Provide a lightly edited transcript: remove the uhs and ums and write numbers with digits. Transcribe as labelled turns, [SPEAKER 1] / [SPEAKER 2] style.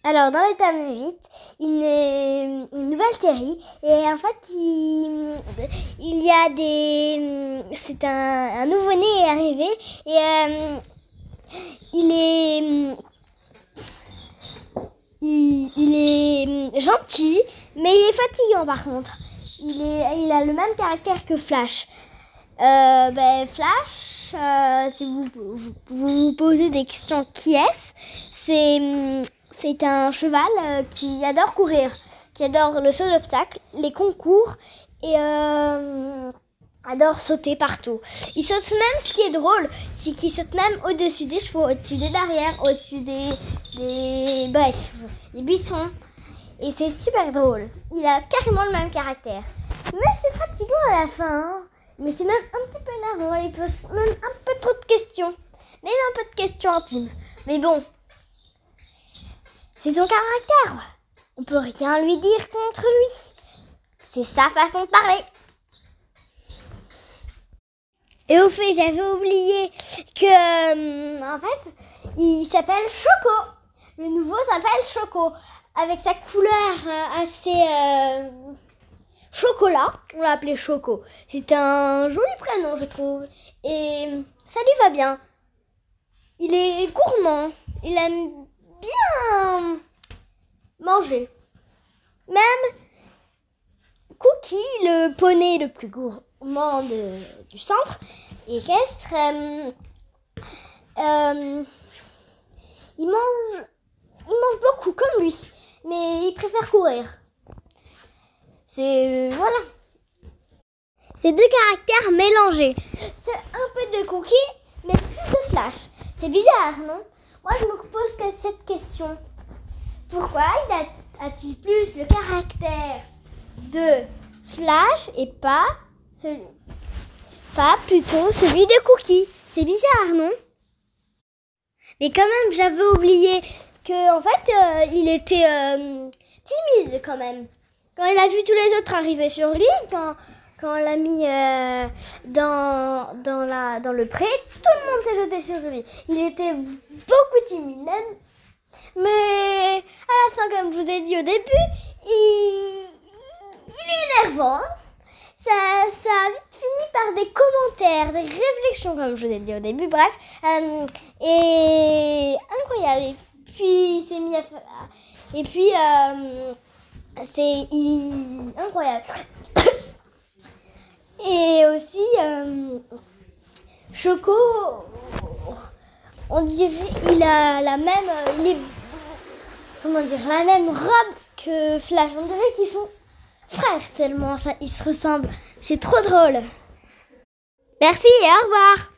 [SPEAKER 1] Alors, dans le tome 8, une nouvelle série. Et en fait, il y a des... C'est un nouveau-né est arrivé. Et il est gentil, mais il est fatigant par contre. Il a le même caractère que Flash. Flash, si vous posez des questions, qui est-ce ? C'est un cheval qui adore courir, qui adore le saut d'obstacle, les concours et adore sauter partout. Il saute même, ce qui est drôle, c'est qu'il saute même au-dessus des chevaux, au-dessus des barrières, au-dessus des buissons. Et c'est super drôle. Il a carrément le même caractère. Mais c'est fatigant à la fin. Hein. Mais c'est même un petit peu énervant. Il pose même un peu trop de questions. Même un peu de questions intimes. Mais bon, c'est son caractère. On peut rien lui dire contre lui. C'est sa façon de parler. Et au fait, j'avais oublié que, en fait, il s'appelle Choco. Le nouveau s'appelle Choco. Avec sa couleur assez chocolat, on l'a appelé Choco. C'est un joli prénom, je trouve. Et ça lui va bien. Il est gourmand. Il aime bien manger. Même Cookie, le poney le plus gourmand du centre équestre, il mange beaucoup comme lui, mais il préfère courir. Voilà. C'est deux caractères mélangés. C'est un peu de Cookie, mais plus de Flash. C'est bizarre, non ? Moi, je me pose cette question. Pourquoi a-t-il plus le caractère de Flash et pas plutôt celui de Cookie ? C'est bizarre, non ? Mais quand même, j'avais oublié que en fait, il était timide quand même. Quand il a vu tous les autres arriver sur lui, quand on l'a mis dans le pré, tout le monde s'est jeté sur lui. Il était beaucoup timide même. Mais à la fin, comme je vous ai dit au début, il est énervant. Ça a vite fini par des commentaires, des réflexions, comme je vous ai dit au début, bref. Et incroyable. Et puis, il s'est mis à faire... Et puis, c'est incroyable. Et aussi, Choco, on dirait, il a la même... la même robe que Flash. On dirait qu'ils sont frères tellement ça, ils se ressemblent. C'est trop drôle. Merci et au revoir.